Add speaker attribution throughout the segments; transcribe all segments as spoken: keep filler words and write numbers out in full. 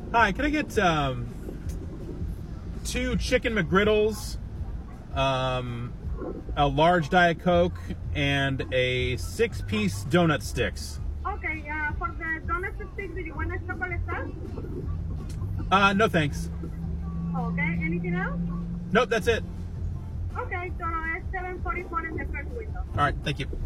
Speaker 1: Hi, can I get um, two chicken McGriddles, um, a large Diet Coke, and a six-piece donut sticks?
Speaker 2: Okay, uh, for the donut sticks, do you want a chocolate sauce?
Speaker 1: Uh, no thanks.
Speaker 2: Okay, anything else?
Speaker 1: Nope, that's it.
Speaker 2: Okay, so it's seven forty-four in the first window.
Speaker 1: All right, thank you.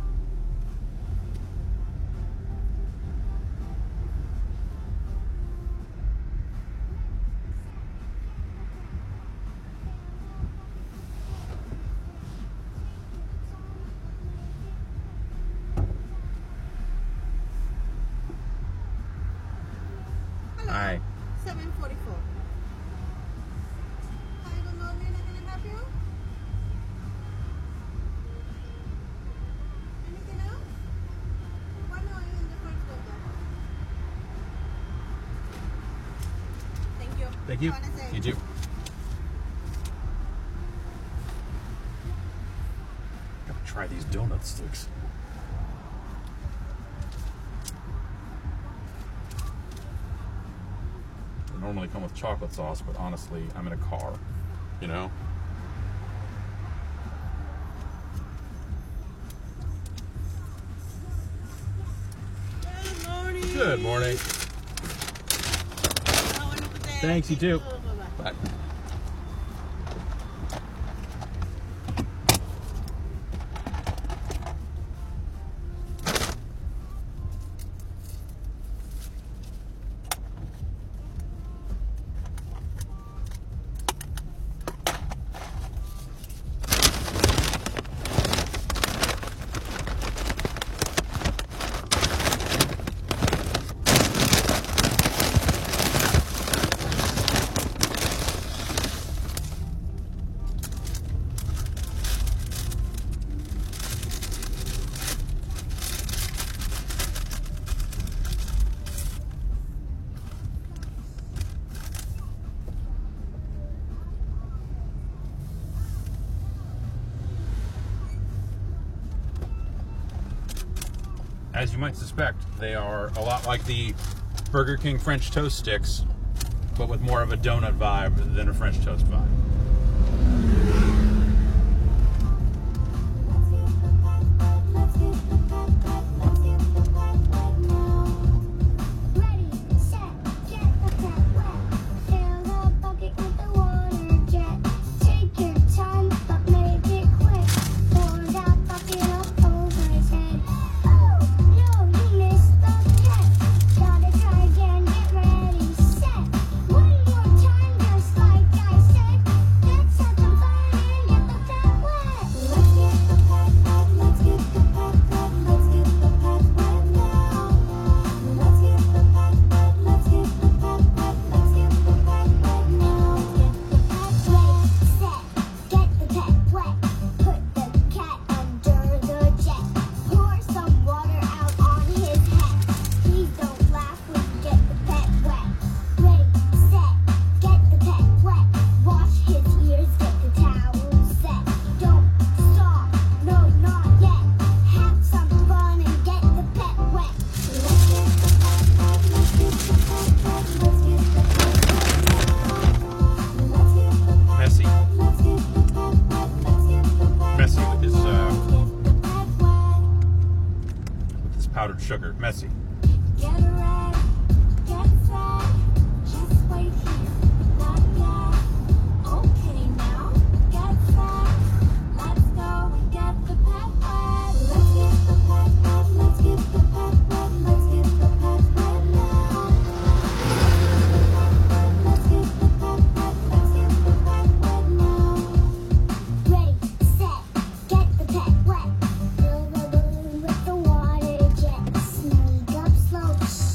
Speaker 1: Hi.
Speaker 3: seven forty-four. I don't know, Lena, can I help you? Anything else? One more in the first window. Thank you.
Speaker 1: Thank you.
Speaker 3: Have a nice day.
Speaker 1: You too. Gotta try these donut sticks. They normally come with chocolate sauce, but honestly, I'm in a car, you know?
Speaker 3: Good morning.
Speaker 1: Good morning.
Speaker 3: Have a wonderful day.
Speaker 1: Thanks, you too.
Speaker 3: Bye-bye.
Speaker 1: Bye. As you might suspect, they are a lot like the Burger King French toast sticks, but with more of a donut vibe than a French toast vibe. Powdered sugar, messy.
Speaker 4: Get ready, get set, just wait here, not yet. Okay now, get set, let's go and get the pet wet. Let's get the pet wet, let's get the pet wet, let's get the pet wet now. Let's get the pet wet, let's get the pet wet now. Ready, set, get the pet wet. Fill the balloon with the water jet. Sneak up slow.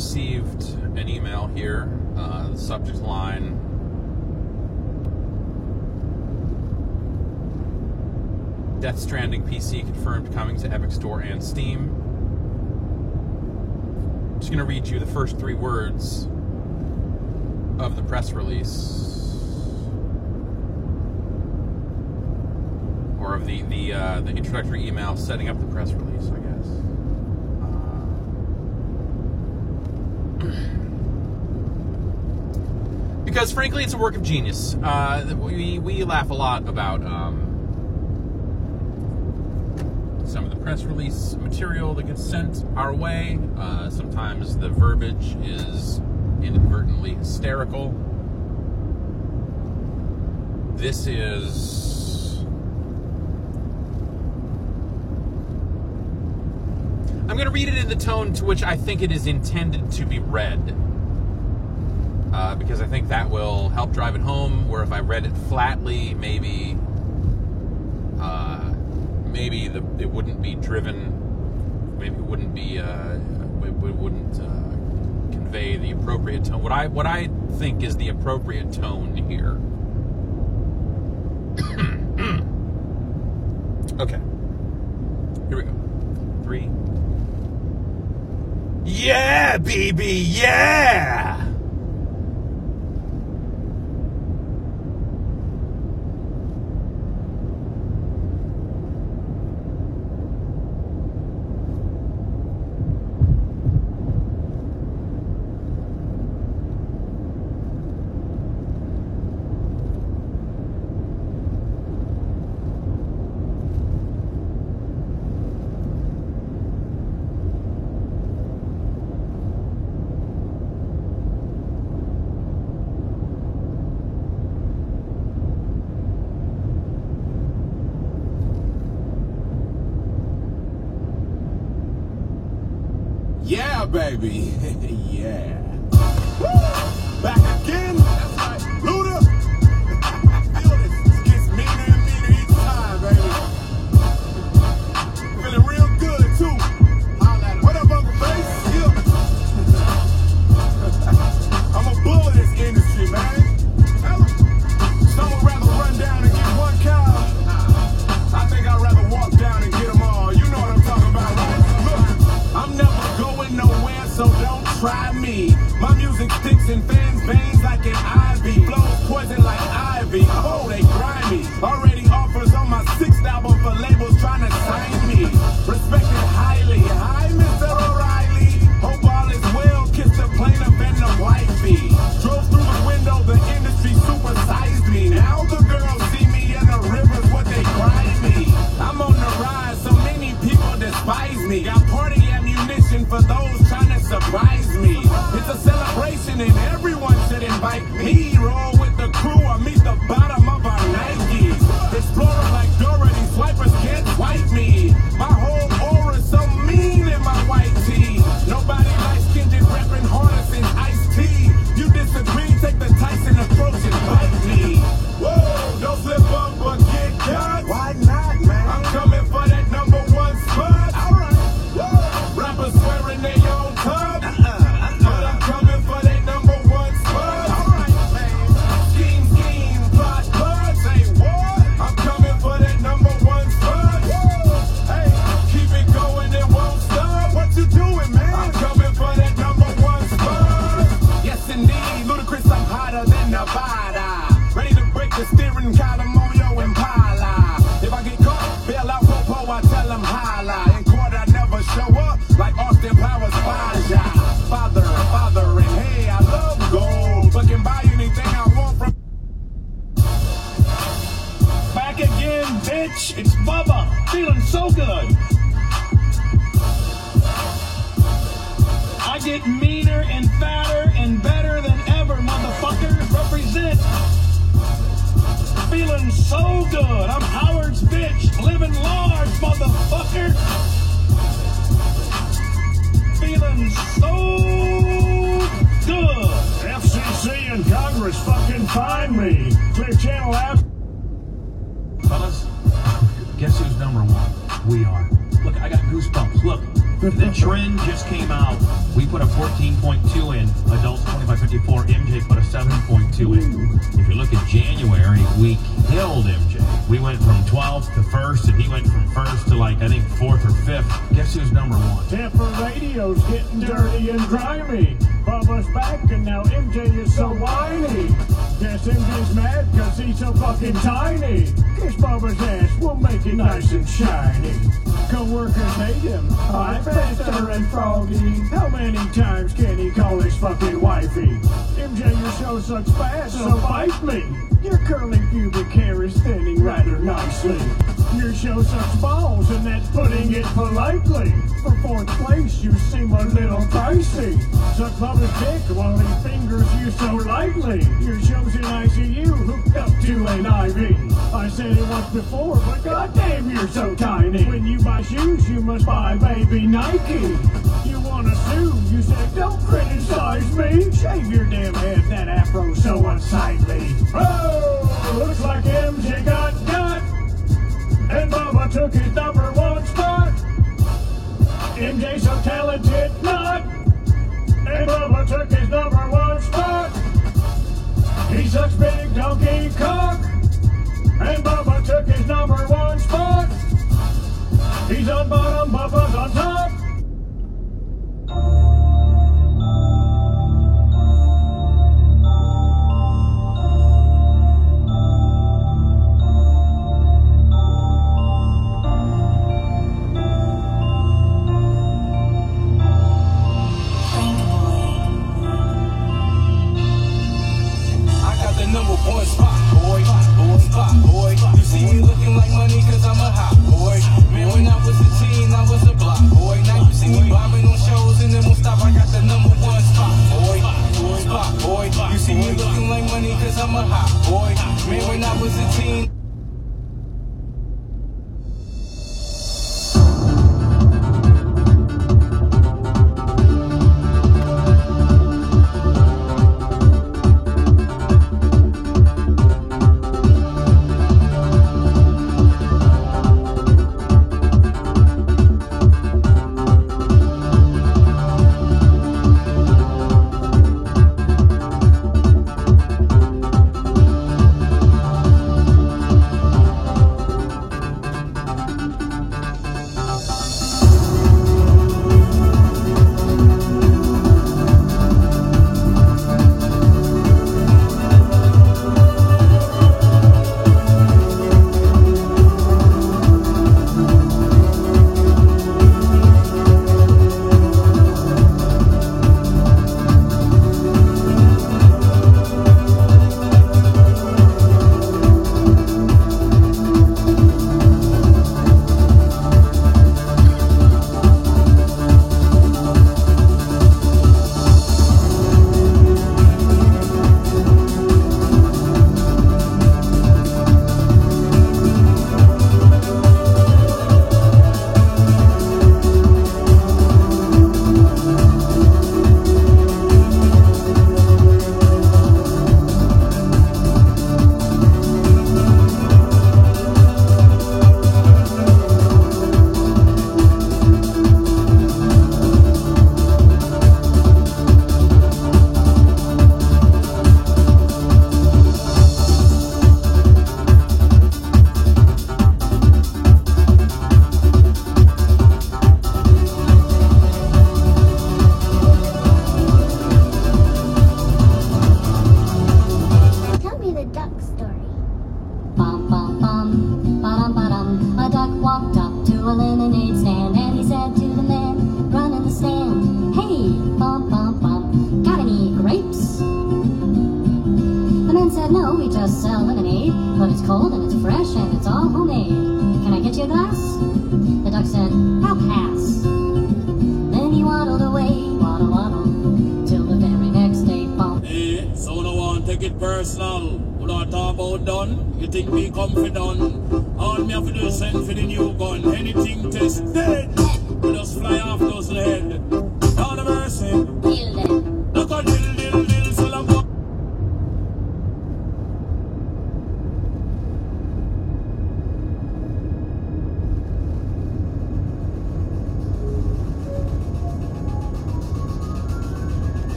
Speaker 1: received an email here. Uh, the subject line: Death Stranding P C confirmed coming to Epic Store and Steam. I'm just going to read you the first three words of the press release. Or of the the, uh, the introductory email setting up the press release, I guess. Uh, because frankly, it's a work of genius. Uh, we we laugh a lot about um, some of the press release material that gets sent our way. Uh, sometimes the verbiage is inadvertently hysterical. This is I'm going to read it in the tone to which I think it is intended to be read, uh, because I think that will help drive it home. Where if I read it flatly, maybe, uh, maybe the, it wouldn't be driven. Maybe it wouldn't be. Uh, it wouldn't uh, convey the appropriate tone. What I what I think is the appropriate tone here. Okay. Here we go. Three. Yeah, baby, yeah!
Speaker 5: Yeah, baby. Yeah. Woo! Back again. That's right. Luda. Feel this. It gets meaner and meaner each time, baby. Feeling real good, too. What up, Uncle Face? Yeah. I'm a bull of this industry, man. Some would rather run down and get one cow. I think I'd rather walk down and get them all. You know what I'm talking about, right? Look, I'm never going nowhere, so don't try me. My music sticks in fans' veins like an ivy. Blows poison like ivy. Oh, they grimy. Already offers on my sixth album for labels trying to sign me. Respected highly. Hi, Mister O'Reilly. Hope all is well. Kiss the plaintiff and the wifey. Drove through the window, the industry supersized me. Now the girls see me in the rivers, what they cry me. I'm on the rise, so many people despise me. Got party ammunition for those trying to surprise me. It's a celebration and everyone should invite me. Roll with the crew or meet the bottom of our Nikes. Explorer like Dorothy, swipers can't swipe me. My whole aura's so mean in my white tee. Nobody likes skinned repping harder than iced tea. You disagree, take the Tyson approach and bite me. Whoa, don't slip up or get cut. Why not, man? I'm coming for that number one spot. All right. Rappers swearing they own tub, but I'm coming for that number one spot. All right, man. Scheme, scheme, plot, plot. Say what? I'm coming for that number one spot. Hey, keep it going, it won't stop. What you doing, man? I'm coming for that number one spot. Yes, indeed, Ludacris, I'm hotter than Nevada. Ready to break the steering column on your Impala. If I get caught, bail out Popo, I tell them holla. In court, I never show up like Austin Powers Faja. Father, father, and hey, I love gold, but can buy anything I want from.
Speaker 6: Back again, bitch. It's Bubba. Feeling so good. I get meaner and fatter and better than ever, motherfucker. Represent. Feeling so good. I'm Howard's bitch. Living large, motherfucker. Feeling so good. F C C and Congress fucking find me. Clear Channel app. Fellas, guess who's number one? We are. Look, I got goosebumps. Look, The Trend just came out. We put a fourteen point two in. Adults twenty-five fifty-four. M J put a seven point two in. If you look at January, we killed M J. We went from twelfth to first, and he went from first to like, I think, fourth or fifth. Guess who's number one?
Speaker 7: Tampa radio's getting dirty and grimy. Bubba's back and now M J is so whiny. Guess M J's mad cause he's so fucking tiny. Kiss Bubba's ass, we'll make it nice and shiny. Co-workers hate him, hi Fester and Froggy. How many times can he call his fucking wifey? M J, your show sucks fast, so bite me. Your curly pubic hair is thinning rather nicely. Your show sucks balls, and that's putting it politely. For fourth place, you seem a little pricey. Suck Bubba's dick while he fingers you so lightly. Your show's in I C U, hooked up to an I V. I said it once before, but goddamn, you're so tiny. When you buy shoes, you must buy baby Nike. You wanna sue, you said don't criticize me. Shave your damn head, that afro's so unsightly. Oh, looks like M J got got. And Bubba took his number one spot. M J so talented, not. And Bubba took his number one spot. He sucks big donkey cock. And Bubba took his number one spot. He's on bottom, Bubba's on top.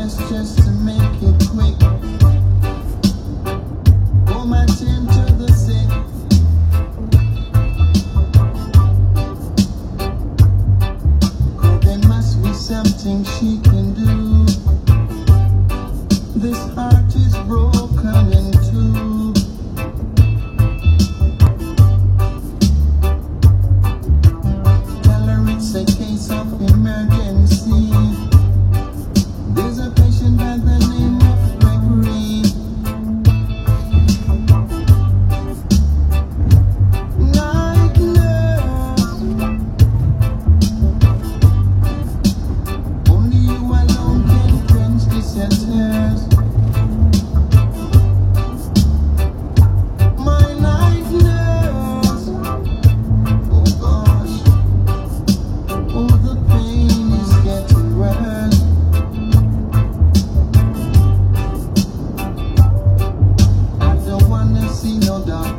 Speaker 8: us just to make it quick. Go my ten to the sick. Oh, there must be something she can do. This heart is broken in two. Tell her it's a case of emergency. There's a patient by the name of Gregory. Night nurse, only you alone can quench this tears. My night nurse, oh gosh, oh the pain is getting worse. I don't wanna see no doctor.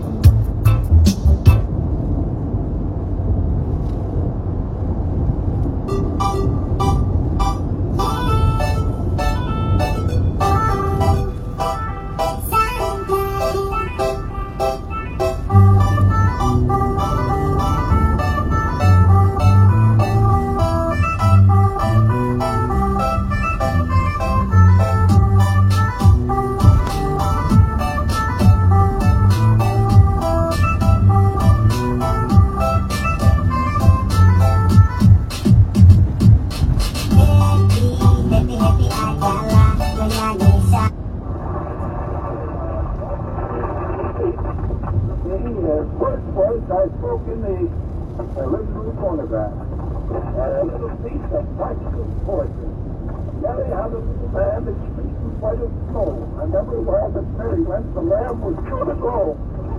Speaker 5: First place, I spoke in the original phonograph. And a little piece of bicycle poetry. Mary had a little lamb that streaked in white as snow. And everywhere that Mary went, the lamb was sure to go.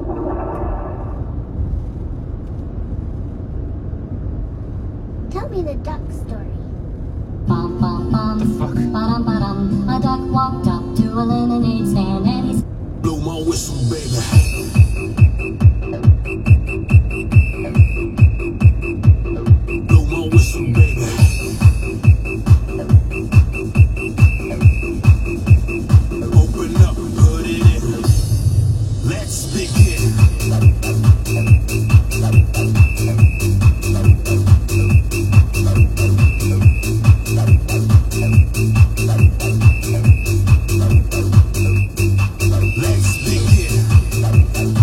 Speaker 4: Tell me the duck story.
Speaker 9: Bum, bum, bum.
Speaker 1: The fuck?
Speaker 9: Ba-dum, ba-dum. A duck walked up to a lemonade stand and he
Speaker 5: Blow my whistle, baby. Blow my whistle, baby. Open up, put it in. Let's begin. Let's begin.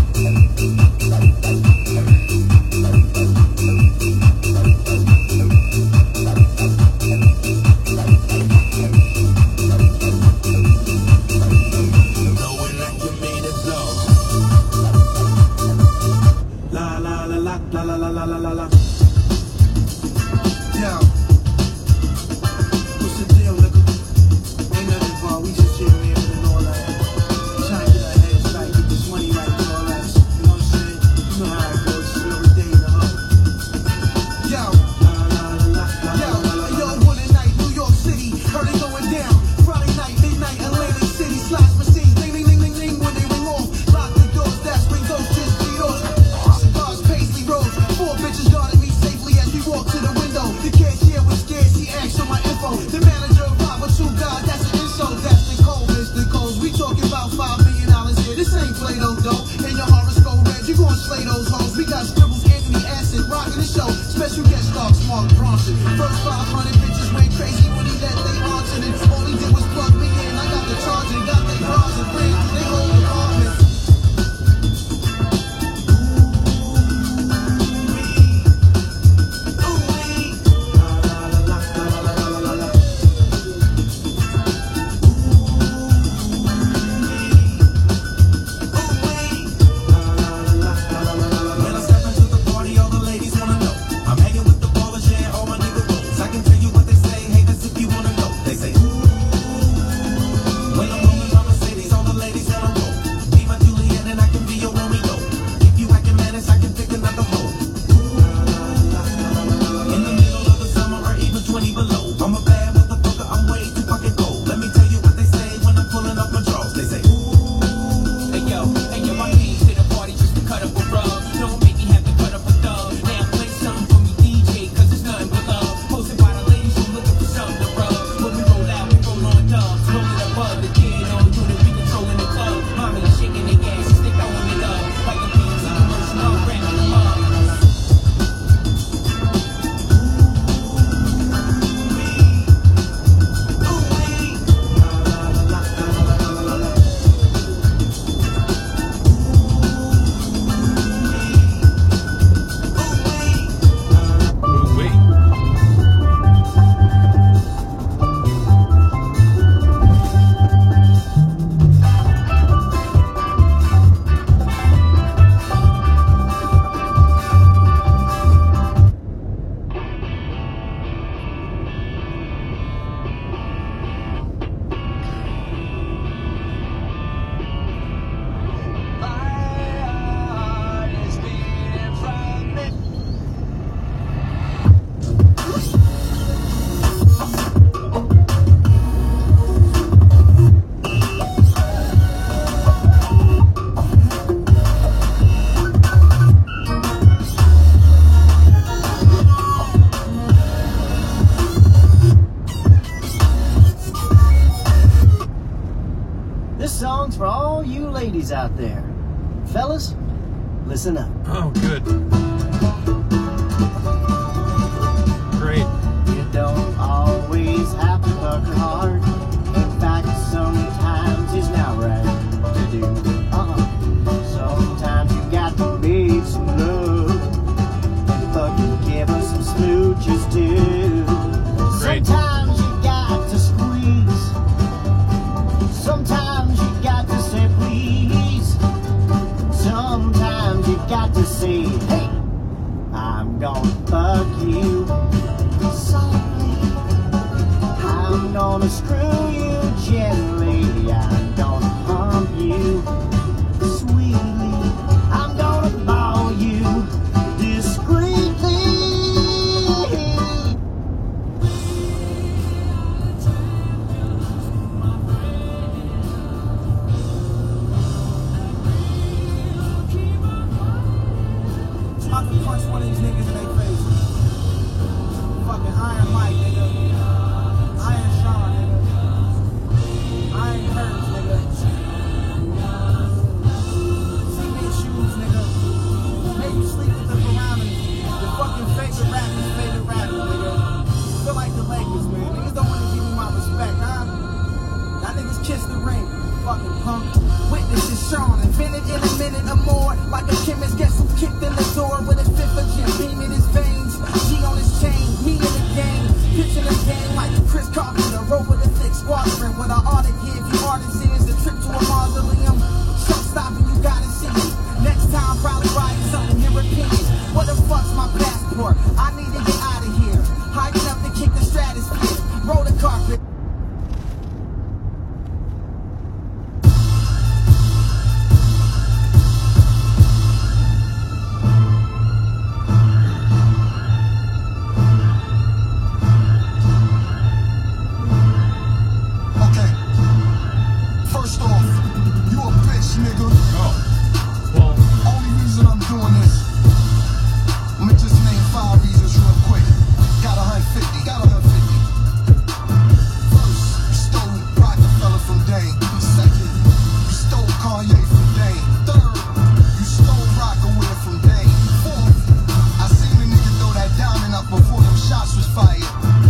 Speaker 10: This song's for all you ladies out there. Fellas, listen up.
Speaker 1: Oh, good. Great.
Speaker 10: You don't always have to work hard. In fact, sometimes it's not right to do. Uh-uh. Sometimes you got to make some love and fucking give us some smooches too.
Speaker 1: Great.
Speaker 10: Sometimes you got to squeeze. Sometimes you got to say please. Sometimes you got to say, hey, I'm gonna fuck you softly. I'm gonna screw you gently. I'm gonna hump you sweetly. I'm gonna ball you discreetly.
Speaker 11: I can punch one of these niggas in their face. Fucking Iron Mike, nigga. Iron Sean, nigga. Iron Curtis, nigga. Cement shoes, nigga. Make you sleep with the parameters. The fucking favorite rapper's favorite rapper, nigga. Feel like the Lakers, man. Niggas don't want to give me my respect, huh? Y'all niggas kiss the ring. Fucking punk. Witness is Sean, invented in a minute or more. Like a chemist, guess who kicked in the door with a fifth of Jim Beam in his veins. G on his chain, me in the game. Pitching the game like Chris Carpenter. Rope with a thick squadron. What I ought to give you artisans a trip to a mausoleum. Show stopping, you gotta see it. Next time, probably writing something European. What the fuck's my passport? I need to get out of here. High enough to kick the stratosphere. Roll the carpet.
Speaker 5: Okay. First off, you a bitch, nigga.
Speaker 1: Oh. Well,
Speaker 5: Only reason I'm doing this, I'ma just name five reasons real quick. Got a hundred fifty, got a hundred fifty. First, you stole Rockefeller from Dane. Second, you stole Kanye from Dane. Third, you stole Rockaway from Dane. Fourth, I seen a nigga throw that diamond up before them shots was fired.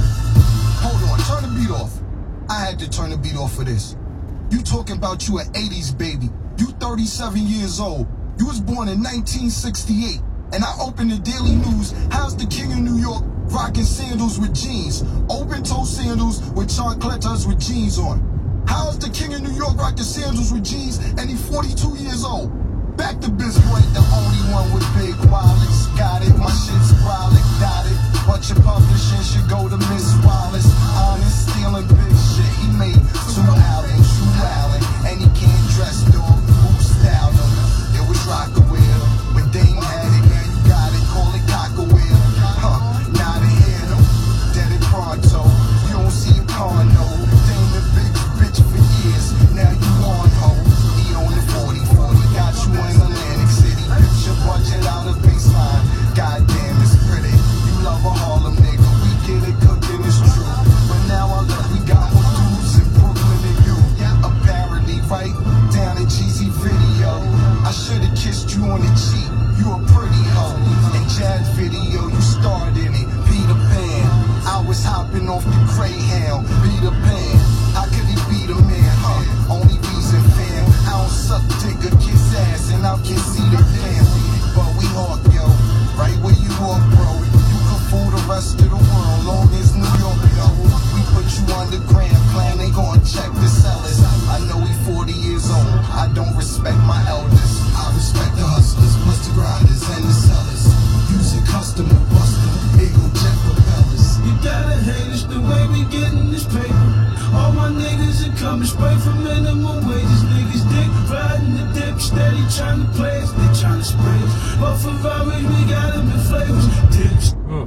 Speaker 5: Hold on, turn the beat off. I had to turn the beat off for this. You talking about you an eighties baby. You thirty-seven years old. You was born in nineteen sixty-eight. And I opened the Daily News. How's the king of New York rocking sandals with jeans? Open toe sandals with chancletas with jeans on. How's the king of New York rocking sandals with jeans and he forty-two years old? Back to Biz Boy, the only one with big wallets. Got it, my shit's brolic, got it. But your publishing should go to Miss Wallace. Honest, stealing big shit. He made two albums, two Allen, and he can't dress dog. Who styled him? It was Rockaway. When Dame had it, man, you got it. Call it Cockaway. Huh? Not a hit him. Dead it pronto. You don't see a car, no. Dame the big bitch for years. Now you on ho. He on the forty forty. Got you in Atlantic City. Bitch your budget out of baseline. Goddamn, it's pretty. You love a Harlem nigga. We get it cooking, it's true. But now I look, we got more dudes in Brooklyn than you. Apparently, right down in Jeezy video. I should've kissed you on the cheek. You a pretty hoe. In Jazz video, you starred in it. Peter Pan. I was hopping off the Greyhound. Peter Pan. How could he be the man, huh? Only reason, fam. I don't suck dick or kiss ass, and I can see the family. But we hawk, yo. Right where you walk, bro. You can fool the rest of the world, long as New York, yo. We put you underground, plan they gon' check the sellers. I know he forty years old. I don't respect my elders. I respect the hustlers, plus the grinders and the sellers. Using custom to bust them, big old jet propellers.
Speaker 11: You gotta hate us the way we getting this paper. All my niggas are coming straight from minimum wages. Niggas dick riding the dip, steady trying to play us. They trying to spray us. But for Ferraris, we got them in flavors. Dips.
Speaker 1: oh.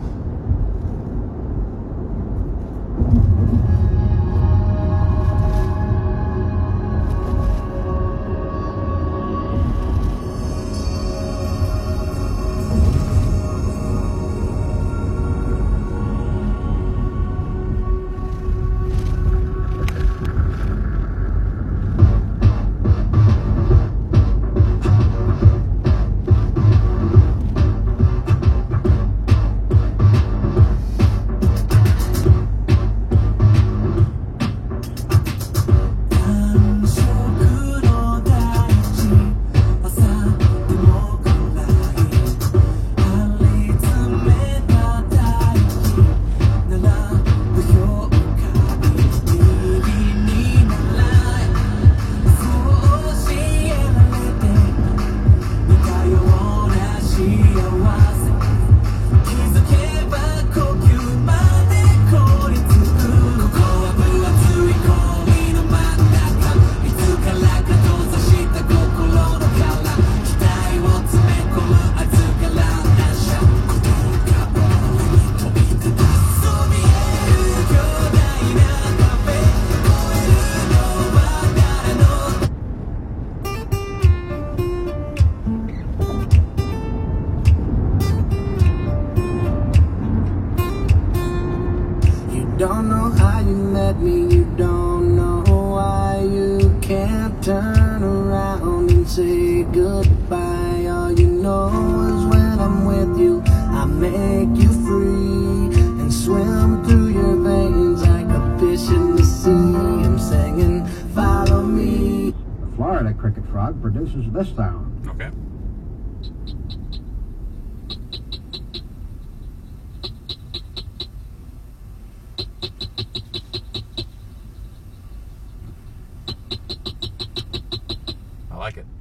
Speaker 12: Florida cricket frog produces this sound.
Speaker 1: Okay. I like it.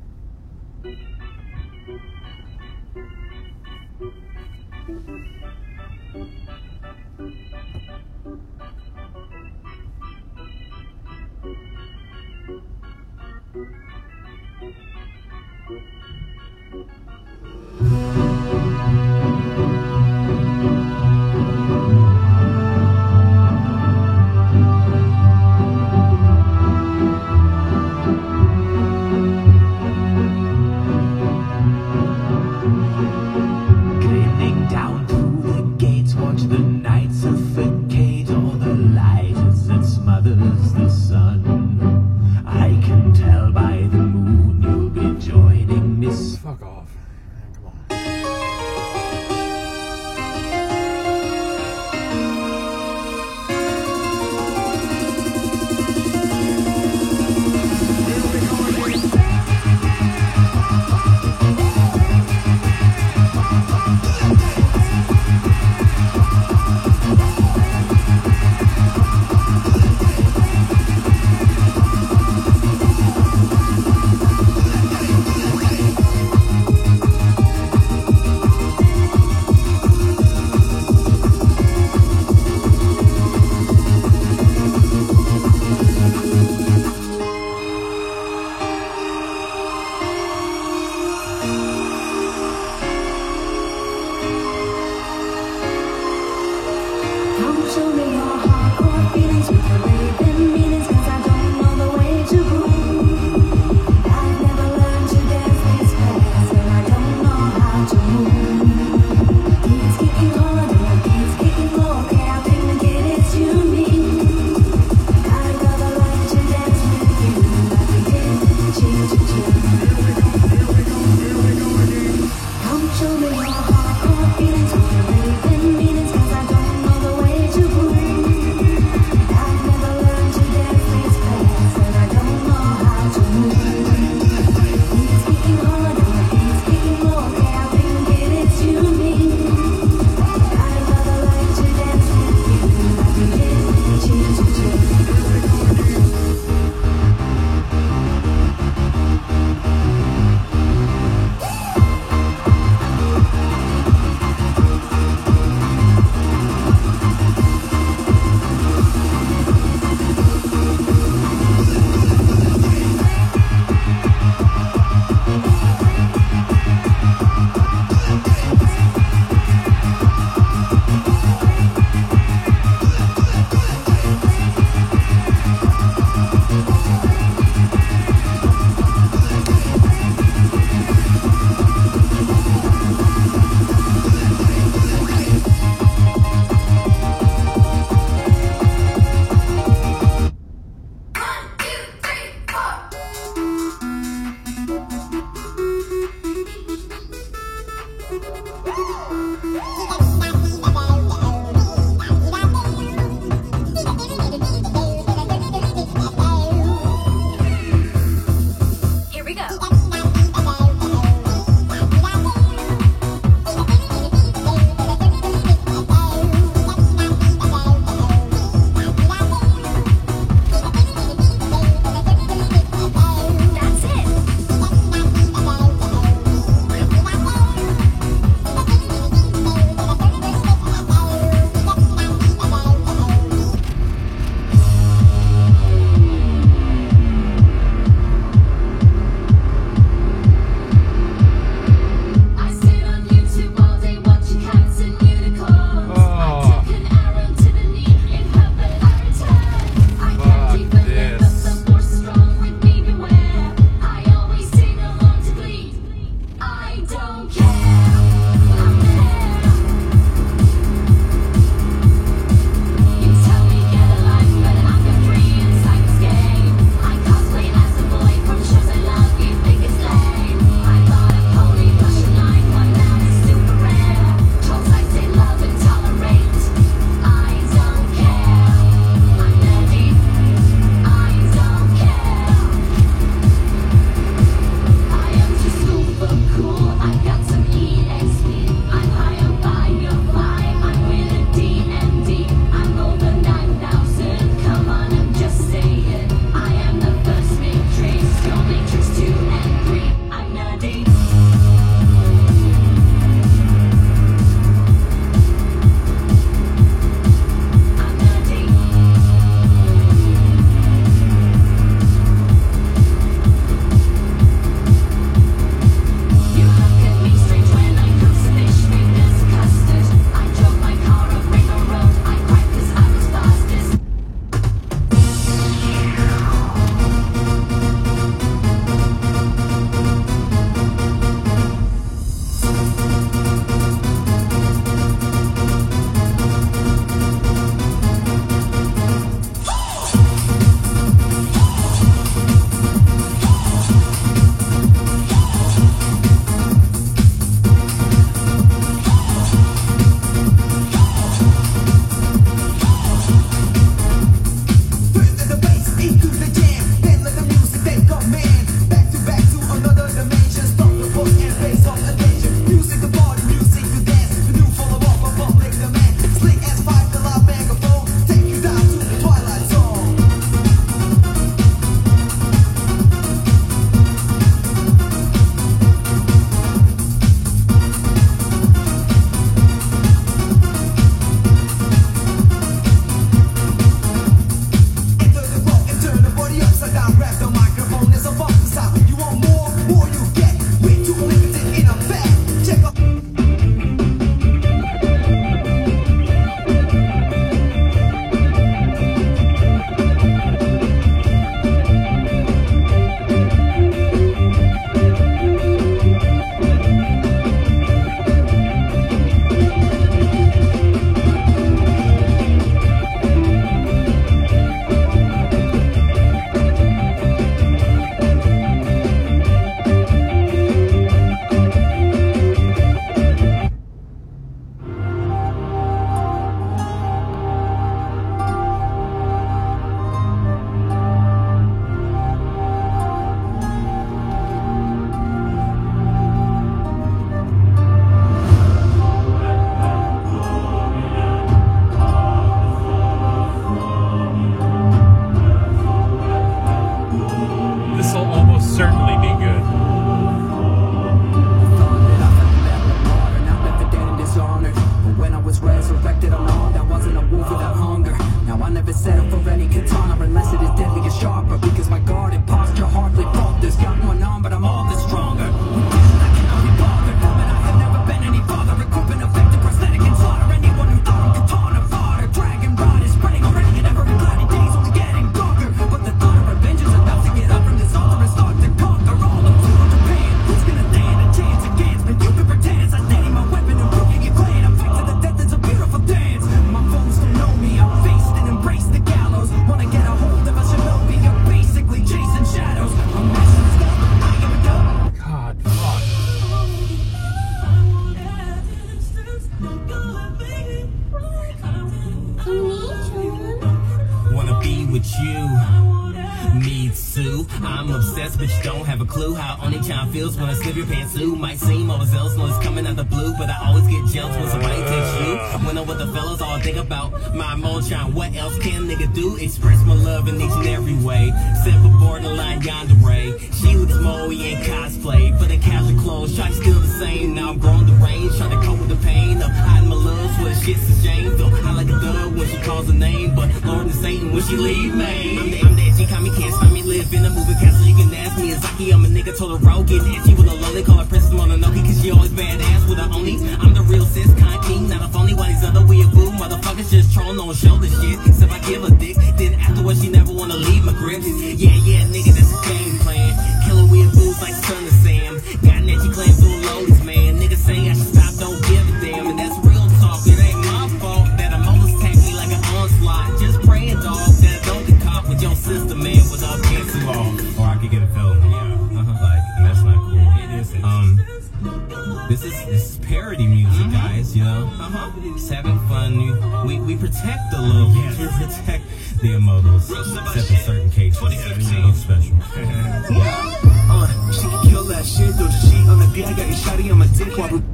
Speaker 13: I'm obsessed, but you don't have a clue how only child feels when I slip your pantsuit. Might seem overzealous when it's coming out the blue, but I always get jealous when somebody takes you. When I'm with the fellas, all I think about my moonshine. What else can a nigga do? Express my love in each and every way. Except for borderline yandere. She looks moey in cosplay, but in casual clothes, try still the same. Now I'm growing the range, trying to cope with the pain of hiding my love, so the shit's a shame. Though I like a dub when she calls a name, but Lord and Satan when she leave me. I'm that, I'm that G, call me, can't stop me, live in a movie castle. You can ask me, Azaki, I'm a nigga, told her roll, getting itchy with a lolly, call her Princess Mononoke, cause she always badass with her only. I'm the real sis, kind king, not a phony, while these other weeaboo motherfuckers just trolling on shoulder shit. Except I give a dick, then afterwards she never wanna leave my grip. Yeah, yeah, nigga, that's a game plan. Killer weeaboos like Son of Sam. Got Netty claims to loads, man. Niggas say I should stop, don't give a damn, and that's real talk. It ain't my fault that a mother's attack me like an onslaught. Just praying, dog, that I don't get caught with your sister, man, without cancer off. Or I could get a felony. Yeah, uh-huh. Like, and that's not cool. It is. Um, this is this is parody music, guys. You know, uh-huh. Just having fun. We we protect the love. Yeah. We protect the emotions, except in certain cases. Yeah, special.
Speaker 14: uh, she can kill that shit, though. She on the beat, I got you shotty on my dick while we.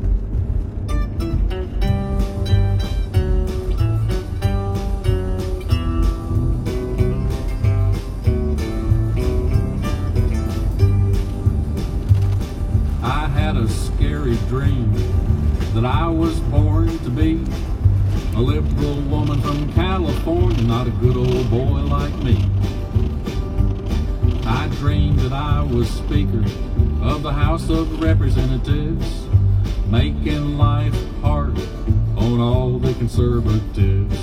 Speaker 15: I had a scary dream that I was born to be a liberal woman from California, not a good old boy like me. I dreamed that I was Speaker of the House of Representatives, making life hard on all the conservatives.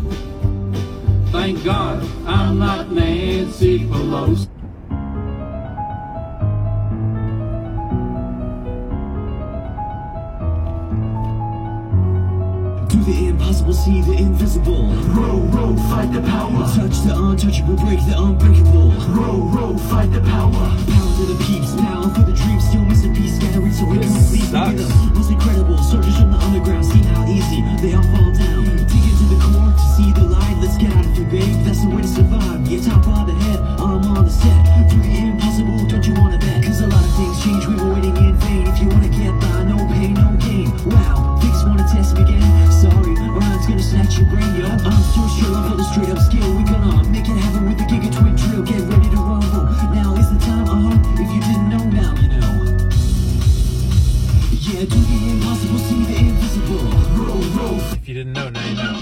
Speaker 15: Thank God I'm not Nancy Pelosi.
Speaker 16: Do the impossible, see the invisible. Row, row, fight the power. Touch the untouchable, break the unbreakable. Row, row, fight the power. Power to the peeps, power for the dreams. Still missing piece, gotta reach so we can sleep. Most incredible, soldiers from the underground. See how easy they all fall down. Dig into the core to see the light. Let's get out of your grave, that's the way to survive. You're top of the head, I'm on the set. Do the impossible, don't you wanna bet? Cause a lot of things change, we were waiting in vain. If you wanna get by, no pain, no gain. Wow, pigs wanna test me again. Sorry, Ryan's gonna snatch your brain, yo. I'm so sure I'm for the straight up skill. We gonna make it happen with the Giga Twin drill. Get ready to rumble. Now is the time, uh-huh. If you didn't know, now you know. Yeah, do the impossible, see the invisible. Roll, roll.
Speaker 1: If you didn't know, now you know.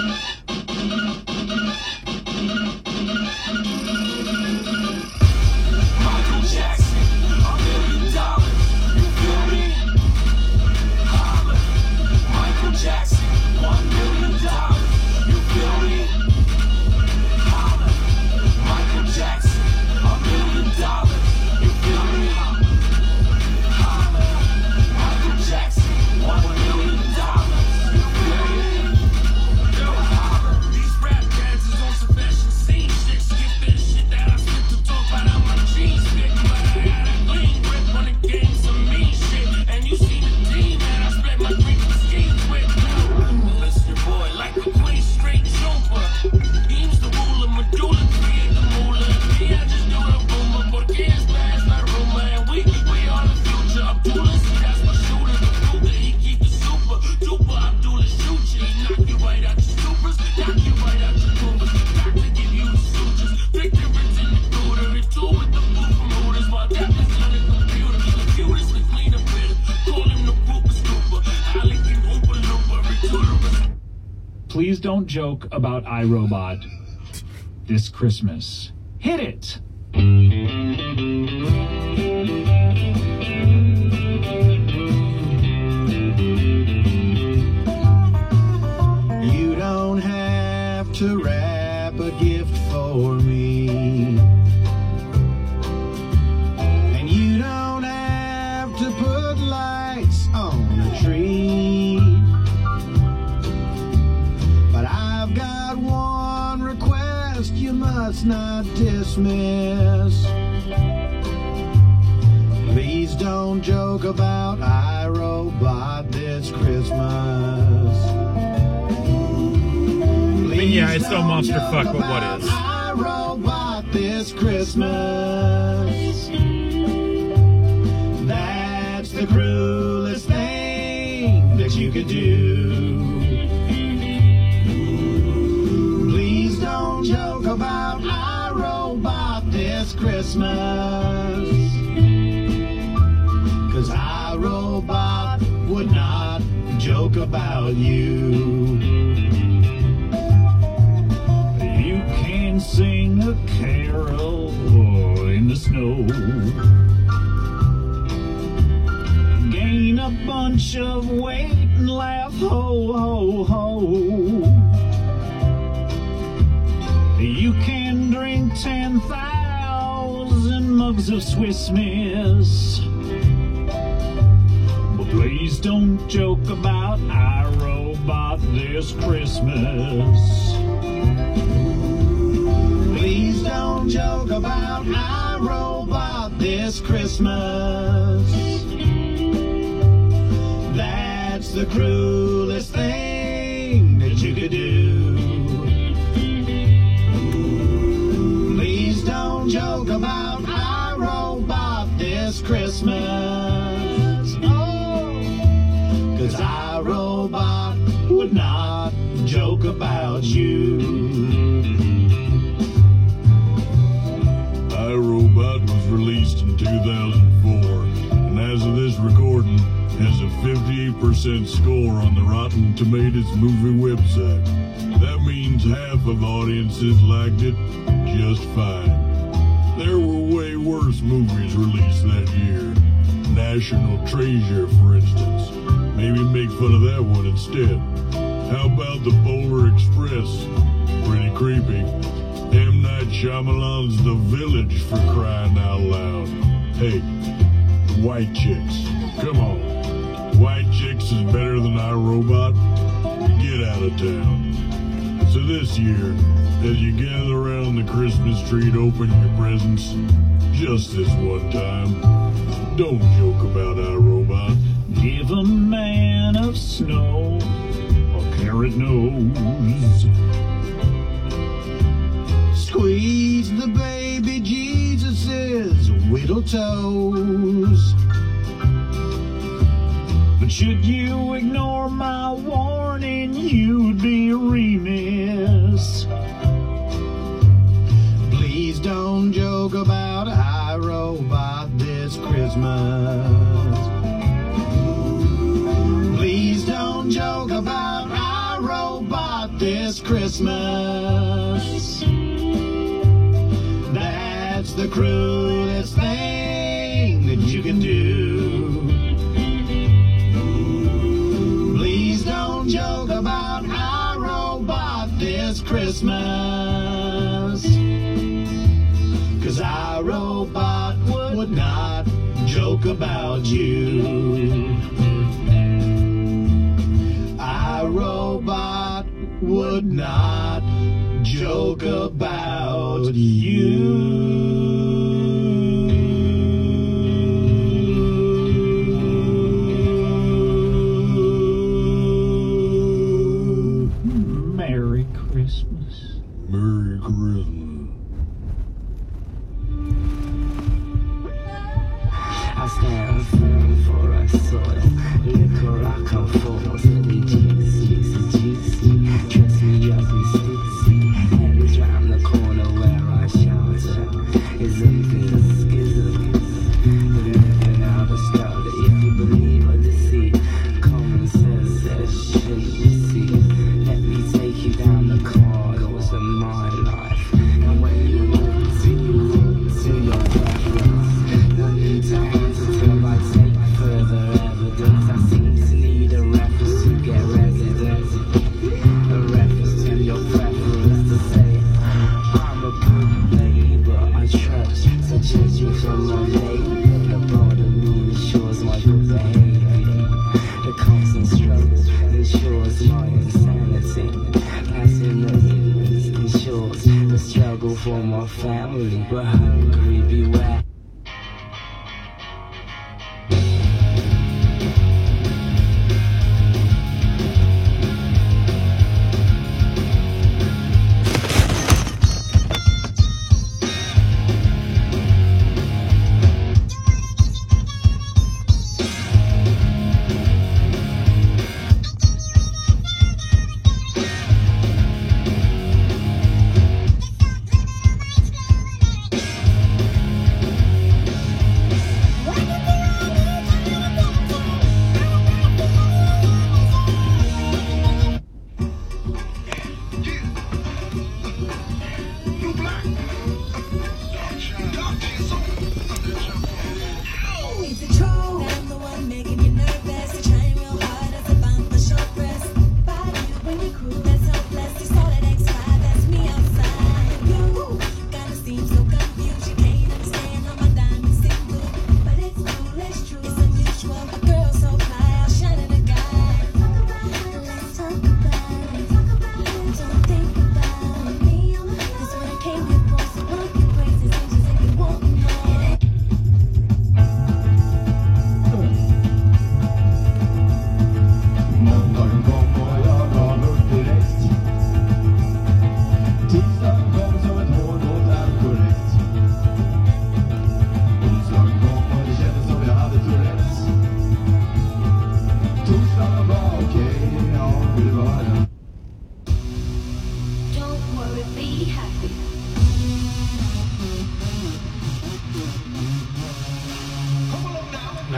Speaker 5: Michael Jackson, a million dollars. You feel me? Holla. Michael Jackson, one million dollars. You feel me? Holla. Michael Jackson, a million dollars. You feel me? Holla. Michael Jackson, one million dollars. You feel me? Yo, holla. These rap cats is on some fashion scene shit. Skip that shit that I spit to talk about how my jeans fit. But I had a clean grip on the game, some mean shit. And you see the team that I split my green schemes with. Listen, your boy like a queen straight jumper. He's the ruler, medulla, create the moolah. Me, I just do the rumor, porque it's past my rumor. And we, we are the future. Abdullah, see that's my shooter. The Ruger, he keep the super duper. Abdullah shoot you, he knock you right out your supers, knock you right out your cougars. Back to give you the sutures. Victor is in the cooler. He two with the food from Hooters. While that is on the computer. The cutest, the cleaner, better. Call him the Rupert Scooper. Ali can Oompa Loompa. Retuler.
Speaker 7: Please don't joke about iRobot this Christmas. Hit it!
Speaker 8: You don't have to wrap a gift for me, and you don't have to put lights on a tree, but I've got one request you must not dismiss. Please don't joke about iRobot this Christmas.
Speaker 1: I mean, yeah, it's still monster fuck, but what is?
Speaker 8: iRobot this
Speaker 10: this Christmas. That's the cruelest thing that you could do. Please don't joke about iRobot this Christmas, 'cause iRobot would not joke about you. You can sing a carol in the snow, gain a bunch of weight and laugh ho ho ho. You can drink ten thousand mugs of Swiss Miss, but please don't joke about iRobot this Christmas. Please don't joke about iRobot this Christmas. That's the cruelest thing that you could do. Please don't joke about iRobot this Christmas. Oh, 'cause iRobot would not joke about you. iRobot was released in two thousand four, and as of this recording, has a fifty-eight percent score on the Rotten Tomatoes movie website. That means half of audiences liked it just fine. There were way worse movies released that year. National Treasure, for instance. Maybe make fun of that one instead. How about The Polar Express? Pretty creepy. M. Night Shyamalan's The Village, for crying out loud. Hey, White Chicks, come on. White Chicks is better than iRobot? Get out of town. So this year, as you gather around the Christmas tree to open your presents, just this one time, don't joke about iRobot. Give a man of snow a carrot nose. Squeeze the baby Jesus's whittle toes. But should you ignore my warning, you'd be remiss. Please don't joke about iRobot this Christmas. Please don't joke about iRobot this Christmas. That's the cruelest thing that you can do. Please don't joke about iRobot this Christmas, 'cause iRobot would not joke about you. iRobot would not joke about you. Merry Christmas. Merry Christmas.
Speaker 16: I stand firm for a soil. Liquor I come forth. Any juicy, juicy. Dress me up in stixie. And it's round the corner where I shelter. Is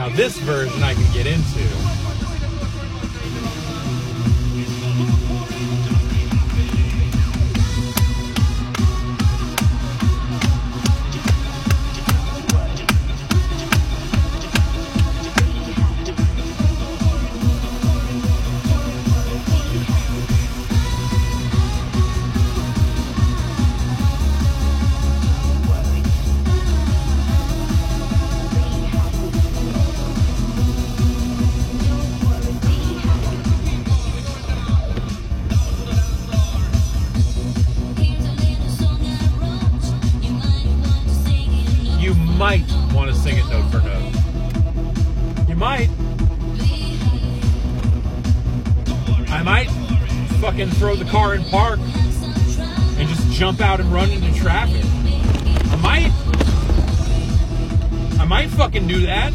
Speaker 1: Now this version I can get into. Might want to sing it note for note. You might. I might fucking throw the car in park and just jump out and run into traffic. I might. I might fucking do that.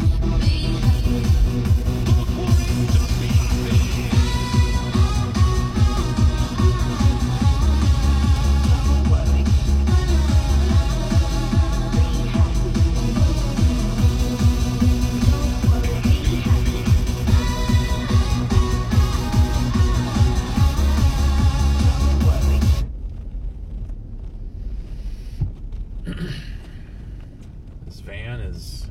Speaker 1: This van is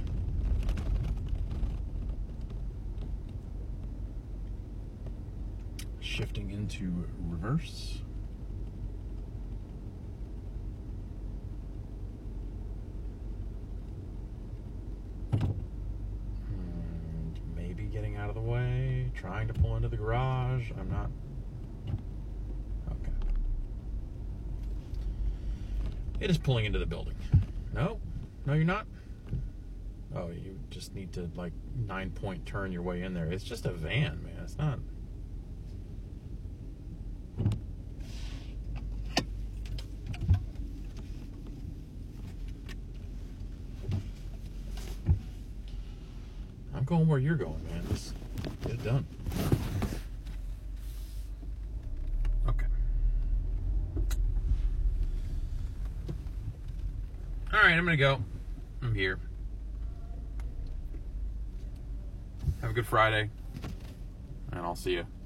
Speaker 1: shifting into reverse. And maybe getting out of the way, trying to pull into the garage. I'm not. Okay. It is pulling into the building. No, no, you're not. Oh, you just need to like nine point turn your way in there. It's just a van, man. It's not. I'm going where you're going, man. Just get it done. Okay. All right, I'm gonna go. I'm here. Have a good Friday, and I'll see you